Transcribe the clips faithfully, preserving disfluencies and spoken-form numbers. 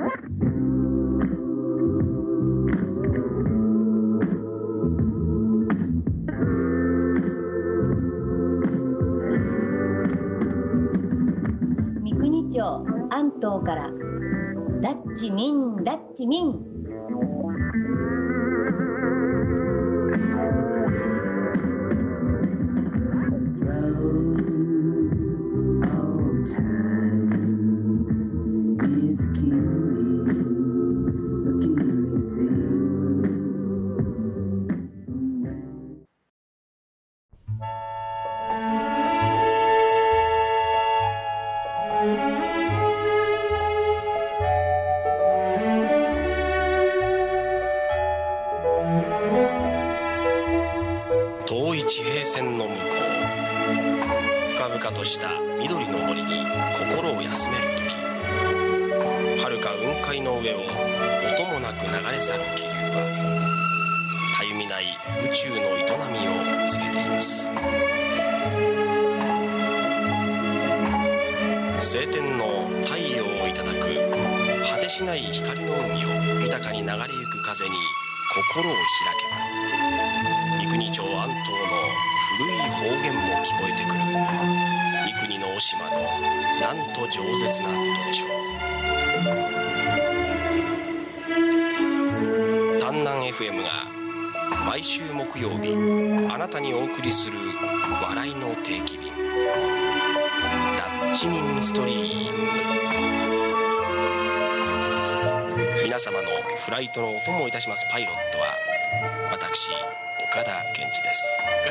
三国町安東からダッチミンダッチミン。 遠い地平線の向こう、深々とした緑の森に心を休める時、遥か雲海の上を音もなく流れ去る気流はたゆみない宇宙の営みを告げています。晴天の太陽をいただく果てしない光の海を豊かに流れゆく風に心を開けば、三国町安東の古い方言も聞こえてくる。三国の大島のなんと饒舌なことでしょう。丹南 エフエム が毎週木曜日あなたにお送りする笑いの定期便、ダッチミンストリーム。皆様のフライトのお供をいたしますパイロットは私、岡田健二です。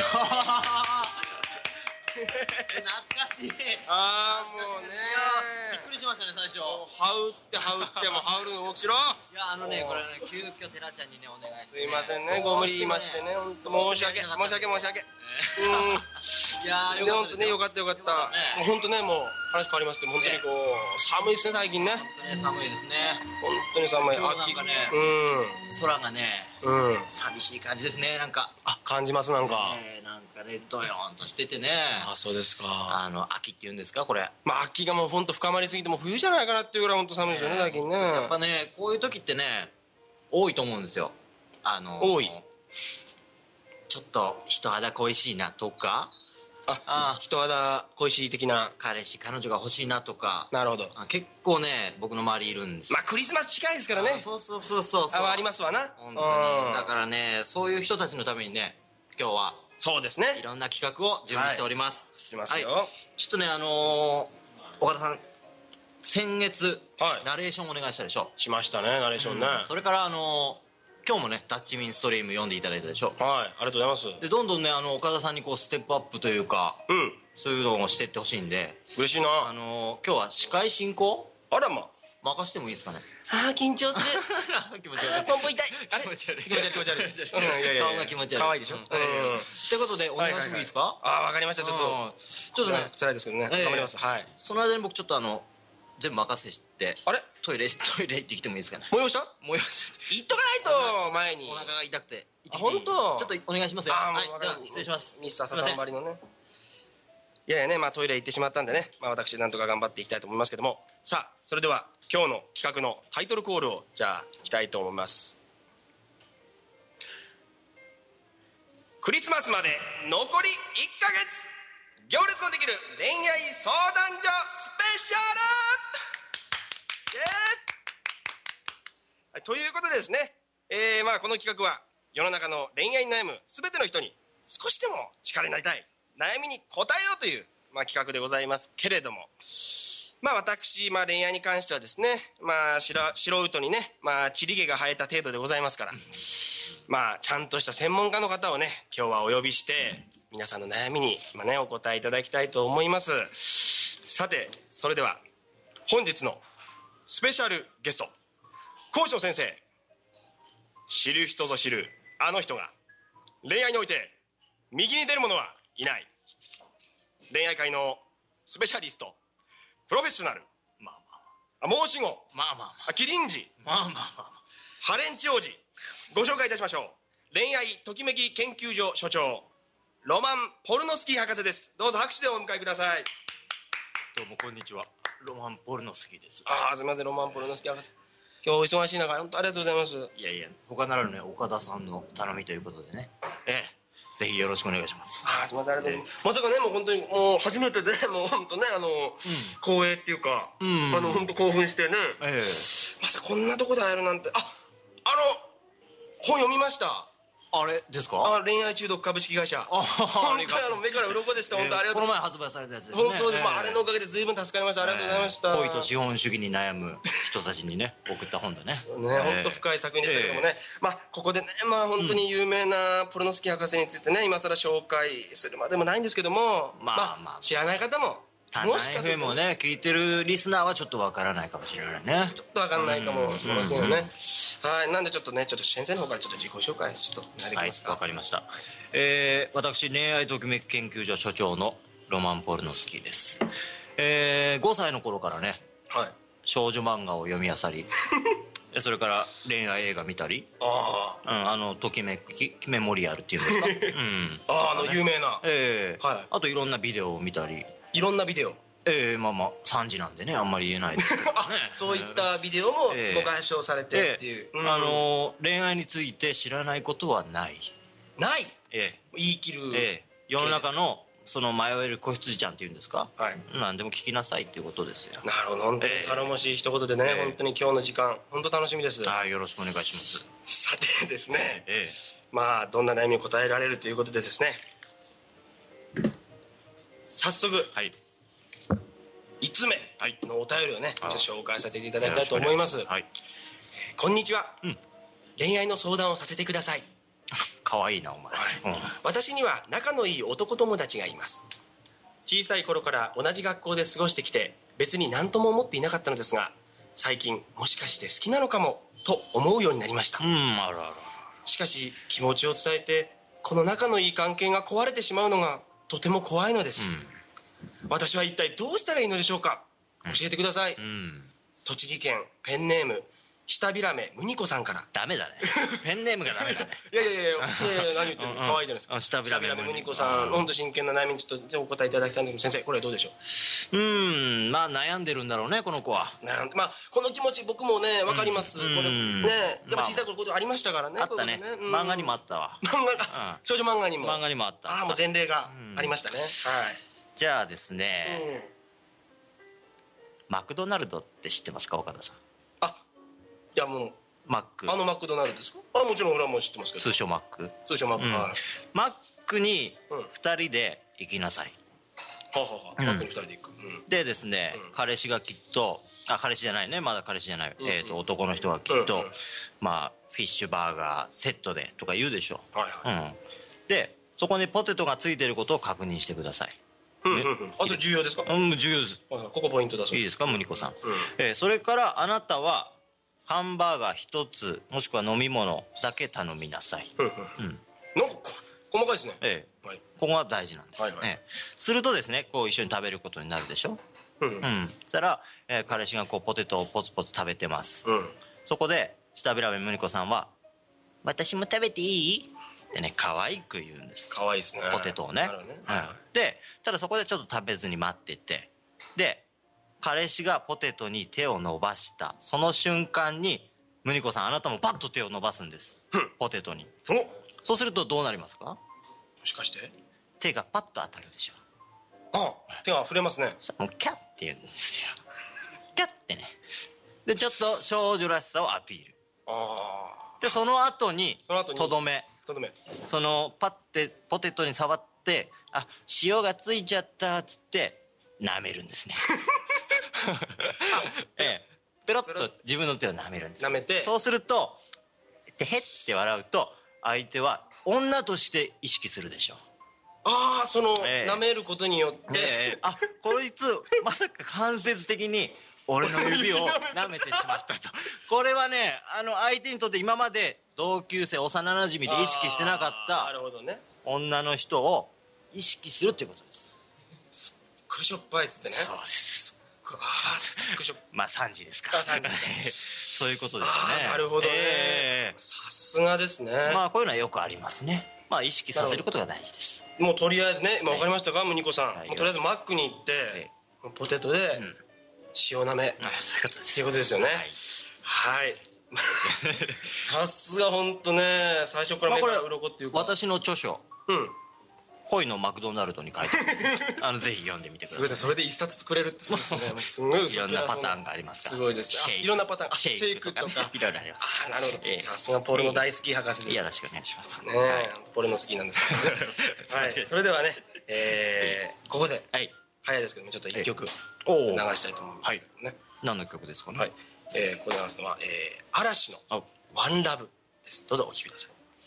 懐かしい。 ああ、もうね、 びっくりしましたね、最初。 羽打って羽打っても羽打るの動きしろ。 いや、あのね、これね、急遽寺ちゃんにね、お願いして、ね、 すいませんね、ご無理言いましてね、本当申し訳申し訳申し訳。うん。 いやー、よかったですね、よかったよかった。もう本当ね、もう話変わりまして、本当にこう寒いですね、最近ね。 本当に寒いですね。 本当に寒い。 今日なんかね、 うん、 空がね、うん、寂しい感じですね、なんか。 あ、感じますなんか。 えー、なんかね、ドヨーンとしててね。 あ、そうですか。 あの秋っていうんですか、これ。 まあ秋がもう本当深まりすぎてもう冬じゃないかなっていうぐらい本当寒いですよね、最近ね。 やっぱね、こういう時ってね、多いと思うんですよ。あの多い。 ちょっと人肌恋しいなとか、 ああ、人肌恋しい的な。 彼氏彼女が欲しいなとか。 なるほど。 結構ね、僕の周りいるんです。 まあクリスマス近いですからね。 そうそうそうそうそう。 あ、ありますわな。 本当に。だからね、そういう人たちのためにね、今日はそうですね、 いろんな企画を準備しております。 はい、しますよ、 はい、ちょっとね、あのー、岡田さん、先月、 はい、 ナレーションお願いしたでしょ。 しましたね、ナレーションね、 うん、それからあのー今日もね、ダッチミンストリーム読んでいただいたでしょ。 はい、ありがとうございます。 で、どんどんね、あの岡田さんにこうステップアップというか、うん、そういうのをしてってほしいんで。 嬉しいな。 あのー、今日は司会進行、 あらま、 任してもいいですかね。 ああ、緊張する。 気持ち悪い。 ポンポン痛い。あれ、 気持ち悪い。 気持ち悪い気持ち悪い。うん、いやいやいや、 顔が気持ち悪い。 可愛いでしょ。うん。ということでお願いしてもいいですか。 ああ、わかりました。ちょっとちょっとね、辛いですけどね、頑張ります。はい。 その間に僕ちょっとあの全部任せして、あれ、トイレトイレ行ってきてもいいですかね。 催した催して行っとかないと、前にお腹が痛くて。 あ、本当。 ちょっとお願いしますよ。 はい、 では失礼します。 ミスターサタンバリのね、いやいやね、まあトイレ行ってしまったんでね、まあ私なんとか頑張っていきたいと思いますけども、さあそれでは今日の企画のタイトルコールをじゃあいきたいと思います。クリスマスまで残りいっかげつ、行列のできる恋愛相談所スペシャル、はい、ということでですね、えー、まあこの企画は世の中の恋愛に悩む全ての人に少しでも力になりたい、悩みに答えようという、まあ、企画でございますけれども、まあ私、まあ、恋愛に関してはですね、まあ素人にね、まあちり毛が生えた程度でございますから、まあちゃんとした専門家の方をね今日はお呼びして皆さんの悩みに、まあね、お答えいただきたいと思います。さてそれでは本日のスペシャルゲスト、高尚先生、知る人ぞ知るあの人が恋愛において右に出る者はいない、恋愛界のスペシャリスト、プロフェッショナル、まあまあまあ、申し子、 まあまあまあ、 キリンジ、 まあまあまあ、 ハレンチ王子、ご紹介いたしましょう。恋愛ときめき研究所所長、ロマン・ポルノスキー博士です。どうぞ拍手でお迎えください。 どうもこんにちは、ロマン・ポルノスキーです。 ああ、すみません、ロマン・ポルノスキー博士。 今日お忙しい中本当ありがとうございます。 いやいや、他ならぬね岡田さんの頼みということでね、ええぜひよろしくお願いします。 ああ、すみません、ありがとうございます。まさかね、もう本当にもう初めてで、もう本当ね、あの、うん、光栄っていうか、うん、あの本当興奮してね、ええ、まさかこんなとこで会えるなんて。あ、あの本読みました。 あれですか？ あ、恋愛中毒株式会社。本当にあの目から鱗でした。本当ありがとう。 この前発売されたやつですね。 そうです。まああれのおかげで随分助かりました。ありがとうございました。 恋と資本主義に悩む人たちにね送った本だね。 そうね、本当深い作品でしたけどもね。まあここでね、まあ本当に有名なポルノスキー博士についてね、今更紹介するまでもないんですけども、まあまあ知らない方も。 もしかすると エフエム をね聞いてるリスナーはちょっとわからないかもしれないね。 ちょっとわかんないかもしれませんよね。はい、なんでちょっとね、ちょっと先生の方からちょっと自己紹介ちょっとお願いできますか。 はい、わかりました。えー、私恋愛ときめき研究所所長のロマン・ポルノスキーです。えー、ごさいの頃からね、はい、少女漫画を読み漁りそれから恋愛映画見たり、あ、うん、あのときめきメモリアルっていうんですか、うん、 あ、あの有名な、 えーはい、あといろんなビデオを見たり。 いろんなビデオ。 ええー、まあまあさんじなんでねあんまり言えないですけど、ね、 そういったビデオもご鑑賞されてっていう、えーうん、 あの恋愛について知らないことはないない、 ええー、言い切る、 えー、世の中のその迷える子羊ちゃんっていうんですか、はい、何でも聞きなさいっていうことですよ。 なるほど、本当に頼もしい一言でね、えー、本当に今日の時間本当楽しみです。 はい、よろしくお願いします。 さてですね、えー、 まあどんな悩みを答えられるということでですね、早速、はい、いつつめのお便りをね、ちょっと紹介させていただきたいと思います。はい、こんにちは、うん、恋愛の相談をさせてください。 かわいいなお前、はい、 うん、私には仲のいい男友達がいます。小さい頃から同じ学校で過ごしてきて別に何とも思っていなかったのですが、最近もしかして好きなのかもと思うようになりました。 うん、あらあら。 しかし気持ちを伝えてこの仲のいい関係が壊れてしまうのがとても怖いのです、うん、私は一体どうしたらいいのでしょうか。教えてください、うん、栃木県ペンネーム下びらめむにこさんから。 ダメだねペンネームがダメだねいやいやいやいや何言ってるんですか。可愛いじゃないですか。 下びらめむにこさん、本当真剣な悩みにちょっとお答えいただきたいんですけど、先生これはどうでしょう。うーん、まあ悩んでるんだろうねこの子は。 悩んで、まあこの気持ち僕もね分かります、うん、これねやっぱ小さい頃ことありましたからね。 あったね、ね、うん、漫画にもあったわ。 漫画、うん、少女漫画にも漫画にもあった。 ああ、もう前例がありましたね、うん、はい。 じゃあですね、うん、マクドナルドって知ってますか岡田さん。 あ、いやもうマック、 あのマクドナルドですか。あ、もちろん俺はもう知ってますけど。 通称マック。 通称マック、うん、はい。 マックにふたりで行きなさい、 うん、はあ、はあはあ、マックにふたりで行く、うん、でですね、うん、彼氏がきっと、あ、彼氏じゃないね、まだ彼氏じゃない、うんうん、えーと男の人がきっと、うんうん、まあフィッシュバーガーセットでとか言うでしょ、はいはい、うん、でそこにポテトがついてることを確認してください。 うんうんうん、あと重要ですか。 うん、重要です。 ここポイントだそう。 いいですかむにこさん、うん、えー、それからあなたはハンバーガーひとつもしくは飲み物だけ頼みなさい。うん、うん、 なんか細かいですね。 ええ、はい、ここが大事なんです、はいはい、ええ、するとですねこう一緒に食べることになるでしょ。うん、うん、そしたら、えー、彼氏がこうポテトをポツポツ食べてます、うん、そこで下べらべむにこさんは私も食べていいってね可愛く言うんです。 可愛いですね、 ポテトをね、ね、はいはい、でただそこでちょっと食べずに待ってて、で彼氏がポテトに手を伸ばしたその瞬間にむにこさんあなたもパッと手を伸ばすんです、うん、ポテトに。そうするとどうなりますか。 もしかして手がパッと当たるでしょ。 あ、手が触れますね。 もうキャッって言うんですよキャッってね。でちょっと少女らしさをアピール。あでその後にとどめとどめそのパッてポテトに触ってあ塩がついちゃったっつって舐めるんですねええ、ペロッと自分の手を舐めるんです。 舐めてそうするとでへって笑うと相手は女として意識するでしょう。 ああ、その、ええ、舐めることによって、 ええ、あ、こいつまさか間接的に俺の指を舐めてしまったとこれはねあの相手にとって今まで同級生幼なじみで意識してなかった女の人を意識するっていうことです。 すっごいしょっぱいっつってね。 そうです。 あすっごいしょっまあさんじですか。 あさんじですそういうことですね。 なるほどね、えー、さすがですね。 まあこういうのはよくありますね。まあ意識させることが大事です。 もうとりあえずね今分かりましたかむにこさん、はい、もうとりあえずマックに行って、はい、ポテトで塩なめ、 うん、そういうことです。 っていうことですよね。はい、 はいさすが本当ね、最初から目から鱗っていうか、 私の著書、 うん、 恋のマクドナルドに書いてあるあのぜひ読んでみてください。 それで一冊作れるってすごいですね。すごいいろんなパターンがありますから。 すごいですね。いろんなパターン、 シェイクとかいろいろあります。 ああ、なるほど。さすがポルノ大好き博士です。 よろしくお願いしますね。ポルノ好きなんですけどね。はい、それではね、えここで早いですけどもちょっと一曲流したいと思いますね。 何の曲ですかね。 はい、えここで流すのは嵐のワンラブです。どうぞお聴きください。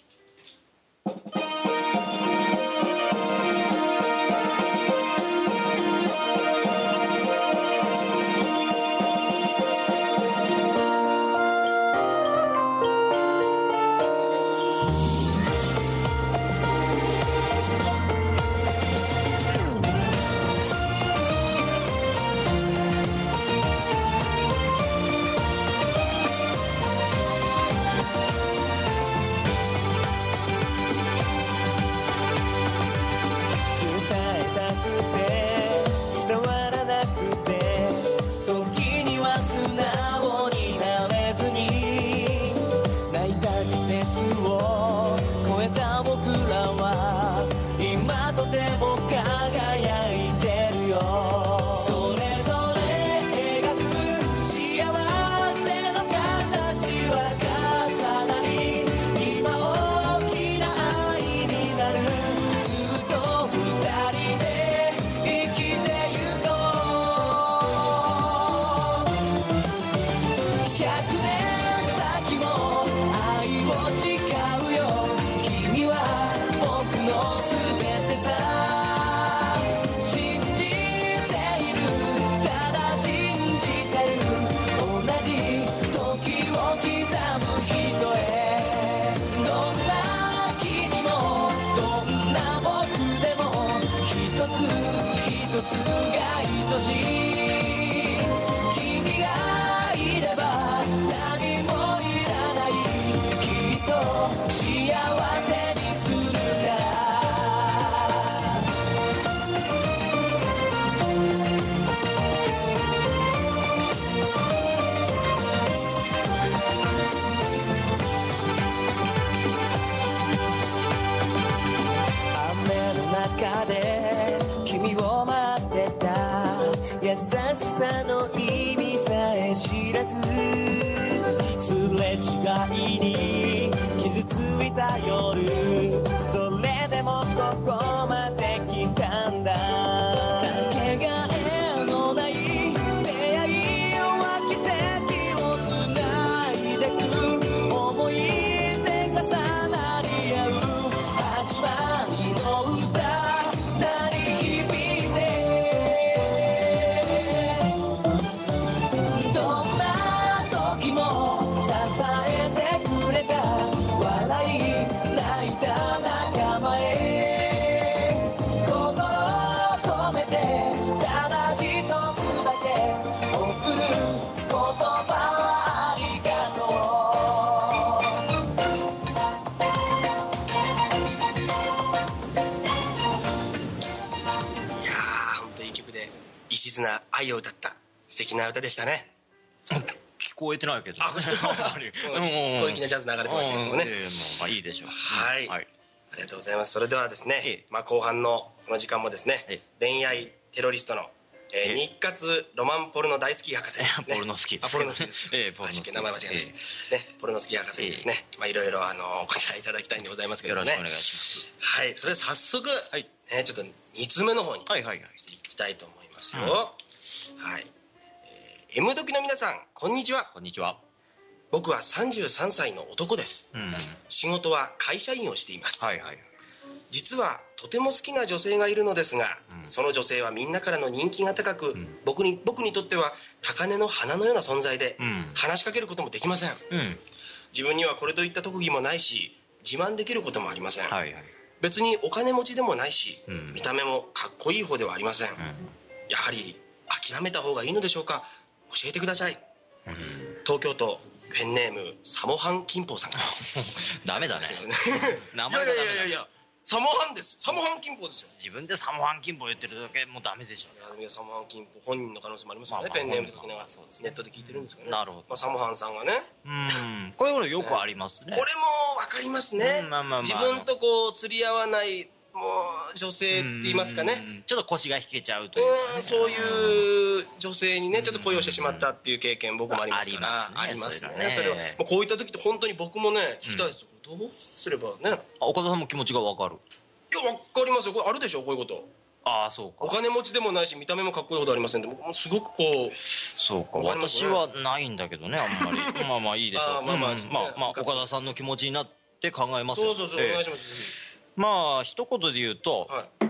すれ違いに傷ついた夜、それでもここまで来たんだ。かけがえのない出会いは奇跡をつないでく、思い出が重なり合う始まりの歌鳴り響いて、どんな時も支えてくれた、笑い泣いた仲間へ心を込めてただ一つだけ送る言葉はありがとう。いやー本当いい曲で一途な愛を歌った素敵な歌でしたね。 聞こえてないけど、ね、 小粋なジャズ流れてましたけどもね。 まあいいでしょう。 はい、はい、ありがとうございます。それではですね、ええ、まあ後半のこの時間もですね、ええ、恋愛テロリストの、えー、日活ロマンポルノ大好き博士、ね、 ポルノ好きです、 あポルノ好きです、ええ、ポルノ好き名前間違えました、ええ、ね、ポルノ好き博士にですね、ええ、まあいろいろあのお答えいただきたいんでございますけどね。 よろしくお願いします。 はい、それで早速、はい、ね、ちょっとにつめの方にはいはいはいいきたいと思いますよ。うん、はい、えー、M 時の皆さんこんにちは。 こんにちは。 僕はさんじゅうさんさいの男です。うん、仕事は会社員をしています。はいはい。実はとても好きな女性がいるのですが、うん、その女性はみんなからの人気が高く、うん、僕に僕にとっては高嶺の花のような存在で、うん、話しかけることもできません。うん、自分にはこれといった特技もないし自慢できることもありません。はいはい、別にお金持ちでもないし、うん、見た目もかっこいい方ではありません。うん、やはり諦めた方がいいのでしょうか。教えてください。うん、東京都ペンネームサモハン金峰さん。 ダメだね。 名前がダメだ。いやいやいやいや、 サモハンです。サモハン金峰ですよ。 自分でサモハン金峰言ってるだけもうダメでしょ。 いやでもサモハン金峰本人の可能性もありますよね、 まあまあペンネームで書きながら、 まあそうですねネットで聞いてるんですからね。 なるほど。 まあ、サモハンさんがね、 うんこういうのよくありますね。 これも分かりますね、 うんまあまあまあ自分とこう釣り合わないもう女性って言いますかね、 うんちょっと腰が引けちゃうというかね、 うんそういう女性にねちょっと恋をしてしまったっていう経験僕もありますからありますねありますね。それはもうこういった時って本当に僕もね聞きたいですよ、どうすればね。 あ岡田さんも気持ちが分かる。 いや分かりますよ。これあるでしょこういうこと。 ああそうか。 お金持ちでもないし見た目もかっこいいほどありませんで僕もすごくこうそうか、 わかりますね私はないんだけどねあんまりまあまあいいでしょう。 あーまあまあうんまあまあ岡田さんの気持ちになって考えますよ。 そうそうそう、 ええお願いしますまあ一言で言うと、 はい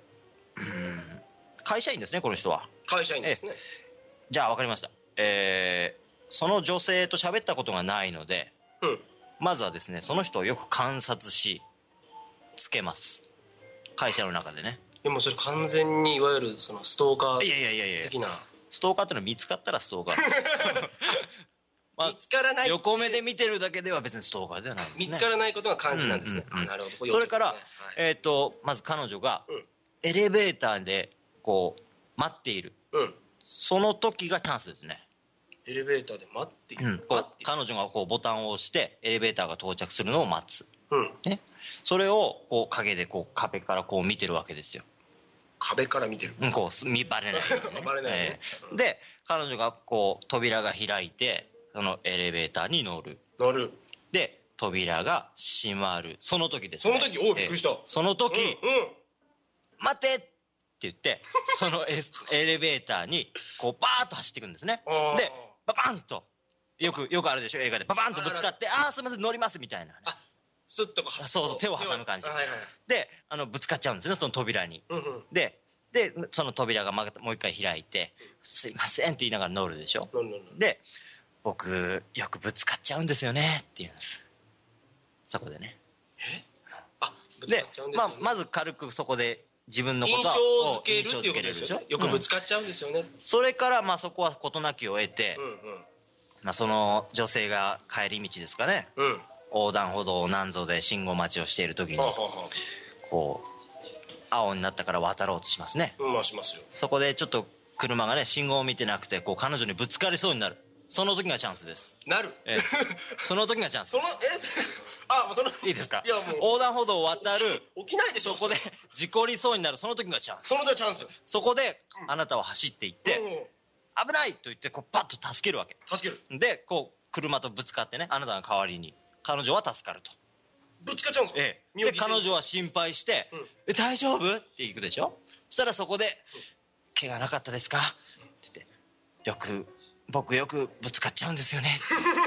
会社員ですねこの人は。 会社員ですね。 じゃあ分かりました。えーその女性と喋ったことがないのでうんまずはですねその人をよく観察しつけます。会社の中でね。 でもそれ完全にいわゆるそのストーカいやいやいやいやー的なストーカーってのは見つかったらストーカーまあ見つからない横目で見てるだけでは別にストーカーではないんですね。 見つからないことが肝心なんですね、 うんうんうんあなるほど。こそれから、 要件ですねはいえっ、とまず彼女がうんエレベーターでこう待っているうんその時がチャンスですね。 エレベーターで待っている、 うん、こう待っている彼女がこうボタンを押してエレベーターが到着するのを待つ、 うんね、それをこう影でこう壁からこう見てるわけですよ。 壁から見てるうんこうす見バレないようにねバレないようにねええで彼女がこう扉が開いてそのエレベーターに乗る。 乗るで扉が閉まるその時ですね。 その時おうびっくりしたええその時、 うんうん待てって言ってそのエスエレベーターにこうバーッと走っていくんですね。 あーでババンとよくよくあるでしょ映画でババンとぶつかってああーすいません乗りますみたいな、ね、 あスッとこうあそうそう手を挟む感じはいはいはいであのぶつかっちゃうんですねその扉に。 うんうんででその扉がまたもう一回開いて「すいません」って言いながら乗るでしょ。 乗る乗る乗るで僕よくぶつかっちゃうんですよねって言うんです。そこでね。 あぶつかでっちゃうんですよね、 まあ、まず軽くそこで自分のこ印とを象づけるっていうことですよね。よくぶつかっちゃうんですよね。 それからまあそこは事なきを得て、 うんうんまあ、その女性が帰り道ですかねうん横断歩道を何ぞで信号待ちをしている時にはあはあはこう青になったから渡ろうとしますね。 あうんまあしますよ。 そこでちょっと車がね信号を見てなくてこう彼女にぶつかりそうになるその時がチャンスです。 なるええその時がチャンスそのえあもうそのいいですか。 いやもう横断歩道を渡る起きないでしょそこで事故りそうになるその時がチャンス。 その時はチャンス。 そこであなたは走っていってうん危ないと言ってこうパッと助けるわけ助ける。 でこう車とぶつかってねあなたの代わりに彼女は助かると。 ぶつかっちゃうんですか。 ええ、 身を犠牲にで彼女は心配してうん 「え大丈夫?」って行くでしょ。そしたらそこで「怪我なかったですか?」って言って「よく僕よくぶつかっちゃうんですよね」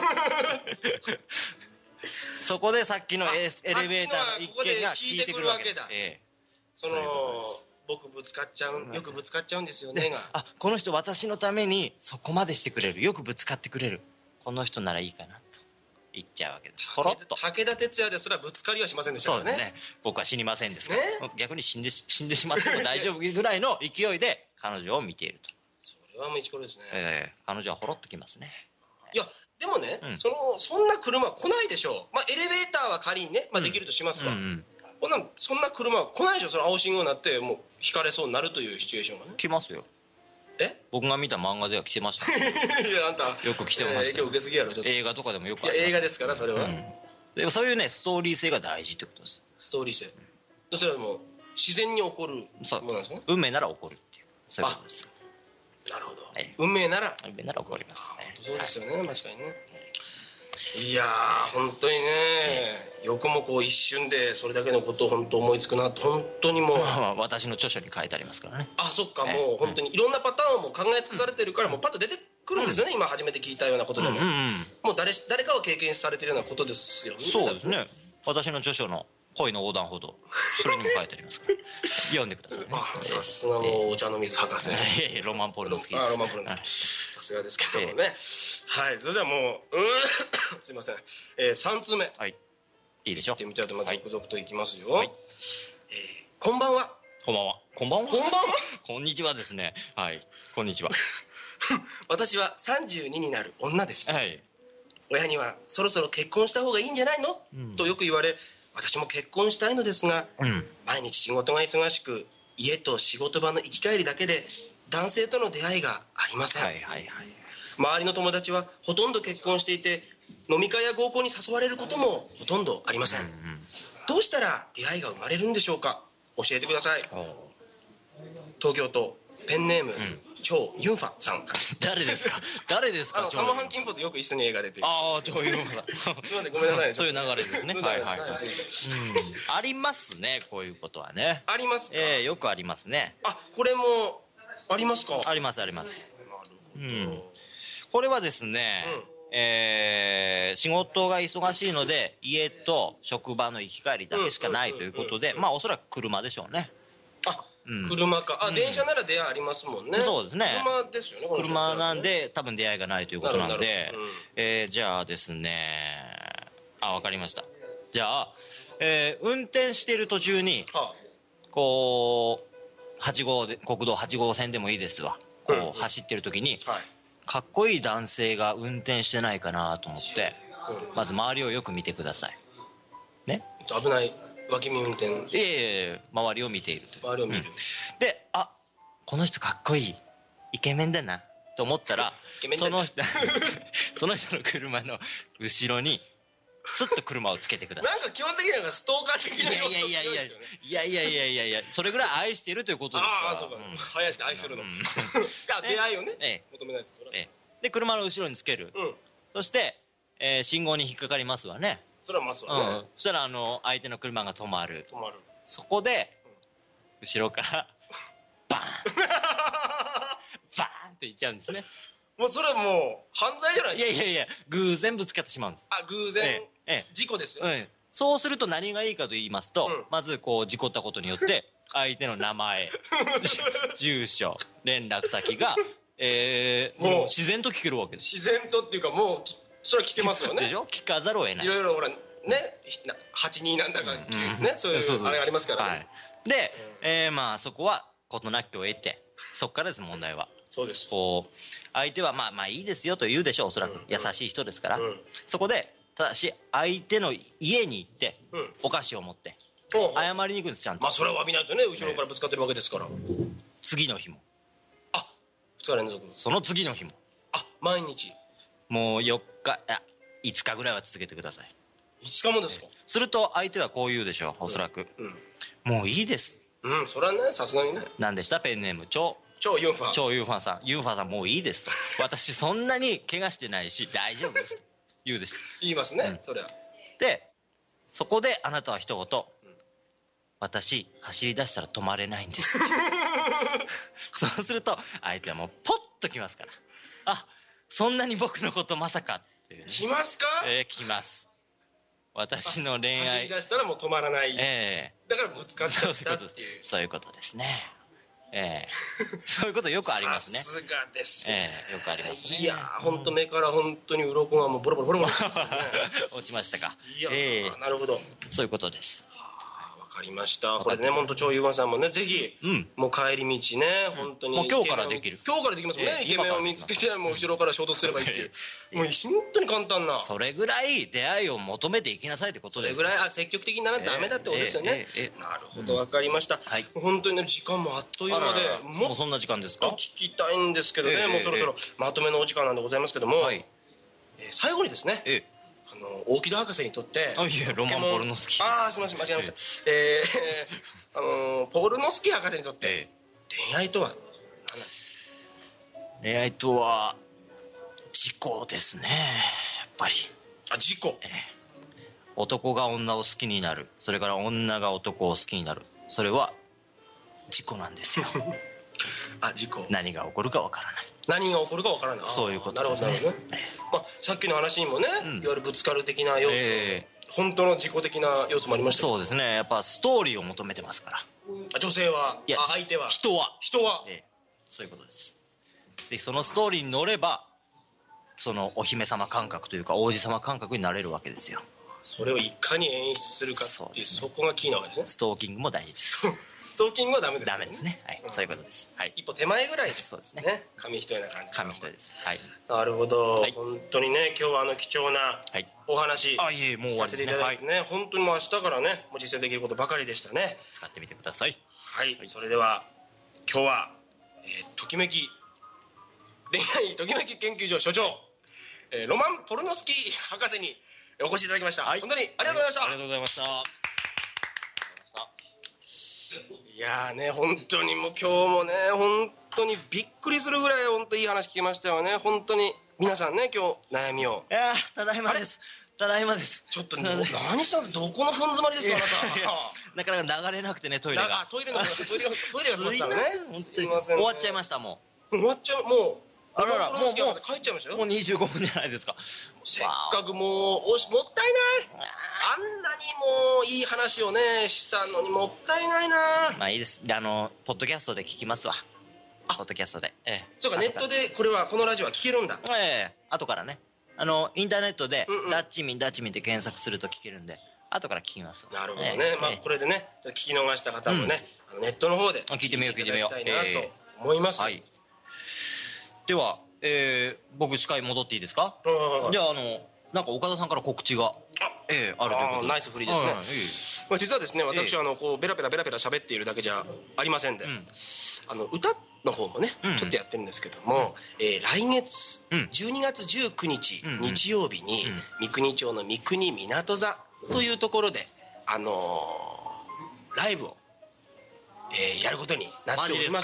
そこでさっきのエエレベーターの一件が効いてくるわけです。ええそそういうこの僕ぶつかっちゃうよくぶつかっちゃうんですよねがあこの人私のためにそこまでしてくれるよくぶつかってくれるこの人ならいいかなと言っちゃうわけですポロッと。 武田鉄矢ですらぶつかりはしませんでしたからね。 そうですね僕は死にませんですから、 ね逆に死んで死んでしまっても大丈夫ぐらいの勢いで彼女を見ていると、 それはもう一コロですね。 えー彼女はほろっときますね。 いやでもね、 うんそのそんな車来ないでしょう。まあエレベーターは仮にね、まあ、できるとしますわ、 うんうんこんなそんな車は来ないでしょ。その青信号になってもう引かれそうになるというシチュエーションがね。 来ますよ。 え僕が見た漫画では来てましたいやあんたよく来てましたよえー影響受けすぎやろちょっと。い映画とかでもよくあやります映画ですからそれは、 うんでもそういうねストーリー性が大事ってことです。 ストーリー性、それはもう自然に起こるもそうのなんですかね。 運命なら起こるっていうそういうことです。 なるほど、 はい運命なら運命なら起こりますね。 そうですよね、確かにね。いやー本当にね、よくもこう一瞬でそれだけのことを本当思いつくなと。本当にもうまあまあ私の著書に書いてありますからね。 あそっか、もう本当にいろんなパターンをもう考え尽くされてるからもうパッと出てくるんですよね、今初めて聞いたようなことでも、 うんうんもう誰し誰かは経験されてるようなことですよね。 そうですね私の著書の恋の横断歩道それにも書いてありますから読んでくださいね。 あさすがもうお茶の水博士、 いやいやロマンポールの好きです。 あロマンポルノ好きさすがですけどもね、はいそれではもううーすいません、えー、さん通目はいいいでしょ行ってみたいと思います。 はい続々といきますよ、 はいえーこんばんは。 こんばんはこんばんはこんばんはこんにちはですねはいこんにちは私はさんじゅうにになる女です。 はい親にはそろそろ結婚した方がいいんじゃないの、とよく言われ私も結婚したいのですが、うん、毎日仕事が忙しく家と仕事場の行き帰りだけで男性との出会いがありません、はいはいはい、周りの友達はほとんど結婚していて飲み会や合コンに誘われることもほとんどありません、うんうん、どうしたら出会いが生まれるんでしょうか、教えてください。東京都ペンネーム、うん、超ユンファさんから誰ですか誰ですか。 あのサモハンキンポとよく一緒に映画出てる。 ああ、超ユンファさんごめんなさい、ね、 そういう流れですね。はいはいはい、うん、ありますね、こういうことはね。 ありますか。 えー、よくありますね。 あ、これもありますか。 ありますあります。うん、これはですね、うん、えー、仕事が忙しいので家と職場の行き帰りだけしかないということで、まあおそらく車でしょうね。 あ、うん、車か。あ、うん、電車なら出会いありますもんね。 そうですね、 車ですよね。 車なんで多分出会いがないということなんで、うん、えー、じゃあですね、あ、わかりました。じゃあ、えー、運転している途中に、はあ、こうはち号で国道はち号線でもいいですわ、こう、うん、走ってる時に、はい、かっこいい男性が運転してないかなと思って、うん、まず周りをよく見てくださいね。 危ない脇見運転。 いえいえ、周りを見ているという。 周りを見る、うん、 で、あ、この人かっこいいイケメンだなと思ったらその人その人の車の後ろにスッと車をつけてください。 なんか基本的にはストーカー的な要素強いですよね。 いやいやいやいやいや、それぐらい愛しているということですから。 ああ、そうか、うん、林で愛するの、うん、いや出会いをね、ええ、求めないと。それ、ええ、で車の後ろにつける、うん、そして、えー、信号に引っかかりますわね。 それはますわね、うん、 そしたらあの相手の車が止まる。 止まる。 そこで、うん、後ろからバーンバーンっていっちゃうんですね。 もうそれはもう犯罪じゃないですか。 いやいやいや、偶然ぶつかってしまうんです。 あ、偶然、ええええ、事故ですよ、ええ、 そうすると何がいいかと言いますと、うん、まずこう事故ったことによって相手の名前住所連絡先が、えー、もう自然と聞けるわけです。 自然とっていうかもうそれは聞けますよね。 でしょ、聞かざるを得ない。 いろいろほらね、はちにんなんだか、うんうん、ね、そういうあれがありますからね、はい、 で、うん、えー、まあそこは事なきを得て、そこからです問題は。 そうです。 こう相手はまあまあいいですよと言うでしょう、おそらく、うん、優しい人ですから、うん、そこでただし相手の家に行って、うん、お菓子を持って謝りに行くんです、ちゃんと。 まあそれは詫びないとね、後ろからぶつかってるわけですから、ね、 次の日も、 あ、ふつか連続、 その次の日も、 あ、毎日、 もうよっか、いやいつかぐらいは続けてください。 いつかもですか。 すると相手はこう言うでしょう、おそらく、うんうん、もういいです。 うん、それはね、さすがにね。 何でした、ペンネーム超超ユンファ超ユンファさん。ユンファさんもういいですと私そんなに怪我してないし大丈夫です言うです。 言いますね、うん、そりゃ。 でそこであなたは一言、うん、私走り出したら止まれないんですそうすると相手はもうポッときますから、あ、そんなに僕のことまさかっていう、ね、 来ますか。 えー、来ます。私の恋愛走り出したらもう止まらない、 えー、だからぶつかっちゃったっていう、 そういうことですね。ええそういうことよくありますね。 さすがですね、 ええ、よくありますね。 いやー、本当目から本当に鱗がもうボロボロボロボロ落ちましたか。 いやー、えー、なるほど、 そういうことです。 わかりました。これね、本当超ゆうまさんもね、ぜひ、うん、もう帰り道ね、本当にもう今日からできる、 今日からできますもんね、えー、イケメンを見つけてもう後ろから衝突すればいいっていう、えー、もう本当に簡単な、 それぐらい出会いを求めていきなさいってことです。 それぐらい、あ、積極的にならないとダメだってことですよね、えーえーえー、なるほど、わかりました、うん、はい、本当にね、時間もあっという間で、 ららもうそんな時間ですか。 聞きたいんですけどね、えー、もうそろそろまとめのお時間なんでございますけども、はい、えー、最後にですね、えーあの大木戸博士にとって、 あ、いや、ロマン・ポルノスキーです。 ああ、すみません、間違えました、えーえー、あのポルノスキー博士にとって、えー、恋愛とは何だ。 恋愛とは事故ですね、やっぱり。 あ、事故、 えー、男が女を好きになる、それから女が男を好きになる、それは事故なんですよあ、事故、 何が起こるかわからない、 何が起こるかわからない、 そういうことですね。 なるほど、なるほど、ね、まあ、さっきの話にもね、うん、いわゆるぶつかる的な要素、えー、本当の事故的な要素もありましたけど。 そうですね、やっぱストーリーを求めてますから。 あ、女性は、いや、相手は、 人は人は、 えー、そういうことです。でそのストーリーに乗ればそのお姫様感覚というか王子様感覚になれるわけですよ。 それをいかに演出するかっていう、そこがキーなわけですね。 ストーキングも大事ですストーキングはダメですダメですね。はい、そういうことです。はい。 一歩手前ぐらいですそうですね。 ね、紙一重な感じ。 紙一重です。はい。 なるほど、 はい、 本当にね、今日はあの貴重なお話、 はい、あ、いえ、もう終わりですね。 させていただいてね、はい、本当にもう明日からね、もう実践できることばかりでしたね。 使ってみてください。 はい、はい、それでは今日は、えー、ときめき恋愛ときめき研究所所長、えー、ロマン・ポルノスキー博士にお越しいただきました、はい、本当にありがとうございました。 ありがとうございました。 いやーね、本当にもう今日もね、本当にびっくりするぐらい本当いい話聞きましたよね。本当に皆さんね、今日悩みを。 いやー、ただいまです。ただいまです。 ちょっと何したんですか、どこのふん詰まりですか、あなた。なかなか流れなくてね、トイレが。 あ、トイレのトイレがトイレが詰まったらね。 すいません。終わっちゃいました、もう。終わっちゃう、もう。 あらら、もうもう帰っちゃいましたよ。 もうにじゅうごふんじゃないですか。 せっかくもうおしもったいない。あんなにもういい話をねしたのにもったいないな。 まあいいです。あのポッドキャストで聞きますわ。ポッドキャストで。ええ。 そうか、ネットでこれはこのラジオは聞けるんだ。 ええ。後からね。あのインターネットでダッチミンダッチミンって検索すると聞けるんで、後から聞きます。 なるほどね。まあこれでね、聞き逃した方もね、ネットの方で聞いてみよう聞いてみよう。 聞いていただきたいなと思います。はい。 では、えー、僕司会戻っていいですか？じゃあ、あのなんか岡田さんから告知があ、えー、あるということで。 ナイス振りですね。まあ実はですね、私あのこうベラベラベラベラ喋っているだけじゃありませんで、あの歌の方もねちょっとやってるんですけども、来月じゅうにがつじゅうくにち日曜日に三国町の三国港座というところであのライブをえー、やることになっております。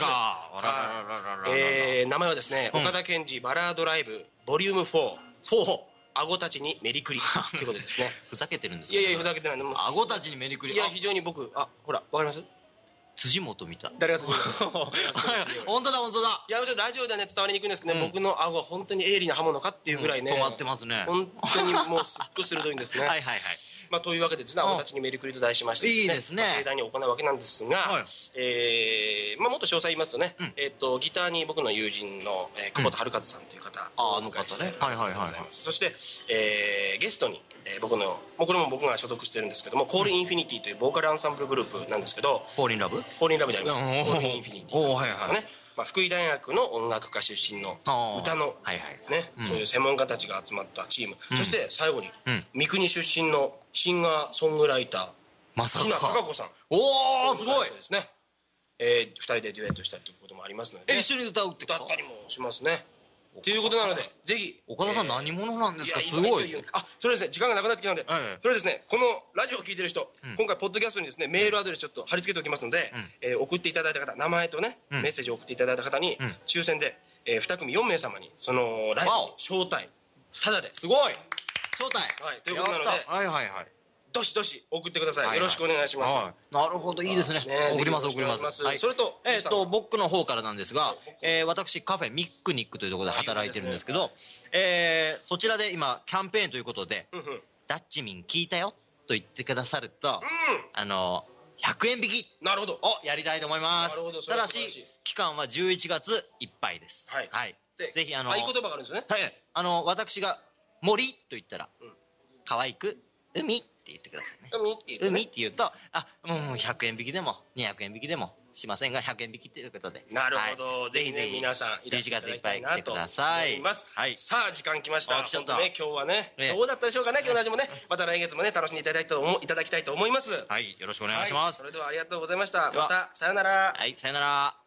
名前はですね、うん、岡田健二バラードライブボリュームフォー、フォー、顎たちにメリクリということでですね。 ふざけてるんですか？ いやいや、ふざけてない。 顎たちにメリクリ。 いや、非常に僕、あ、ほら、わかります？ 辻元見た。 誰が辻元？ 本当だ本当だ。 いや、ちょっとラジオではね伝わりにくいんですけどね、うん、僕の顎は本当に鋭利な刃物かっていうぐらいね、 うん、止まってますね。 本当にもうすっごい鋭いんですね。はいはいはい。まあ、というわけでですね、顎たちにメリクリと題しましてですね、いいですね、盛大に行うわけなんですが、はい、えー、まあ、もっと詳細言いますとね、うん、えー、とギターに僕の友人の、えー、久保田春和さんという方をお迎えしております。そして、えー、ゲストに、えー、僕のもうこれも僕が所属してるんですけども、コールインフィニティというボーカルアンサンブルグループなんですけど、 フォーリンラブ？ フォーリンラブであります。コールインフィニティなんですけどね、まあ、福井大学の音楽科出身の歌の、はいはい、ね、うん、そういう専門家たちが集まったチーム、うん、そして最後に、うん、三国出身のシンガーソングライター、 まさか日向孝子さん、 おおすごいですね、えー、ふたりでデュエットしたりということもありますので、ね、 え一緒に歌うって歌ったりもしますね。ということなので、ぜひ岡田さん、えー、何者なんですか？すごい。 あ、それですね、時間がなくなってきたので、はい、それですね、このラジオを聞いてる人、うん、今回ポッドキャストにですねメールアドレスちょっと貼り付けておきますので、うん、えー、送っていただいた方、名前とね、うん、メッセージを送っていただいた方に、うん、抽選で、えー、に組よんめい様にそのライブに招待、ただで、 すごい招待、 はい、ということなので、 はいはいはい、どしどし送ってください、はいはい、よろしくお願いします、はい、 なるほど、いいですね、ね、送ります送ります、はい、 それと、 えー、っと僕の方からなんですが、はい、えー、私カフェミックニックというところで働いてるんですけど、えー、そちらで今キャンペーンということで、うんうん、ダッチミン聞いたよと言ってくださると、うん、あのひゃくえん引き、 なるほど、 をやりたいと思います。ただし期間はじゅういちがついっぱいです。はい、はい、ぜひあの合言葉があるんですよね。 はい、あの私が森と言ったら、うん、可愛く海って言ってくださいね。 海って言うと、ね、 海って言うと、あ、もうひゃくえん引きでもにひゃくえん引きでもしませんが、ひゃくえん引きということで、 なるほど、はい、ぜひぜひ皆さんじゅういちがついっぱい来てください。 はい、さあ時間来ました。 来ちゃった。 ね、今日はね、どうだったでしょうかね。今日の味もね、また来月もね楽しんでいただきたいと思いただきたいと思います。 はい、よろしくお願いします。 それではありがとうございました。またさよなら。 はい、さよなら。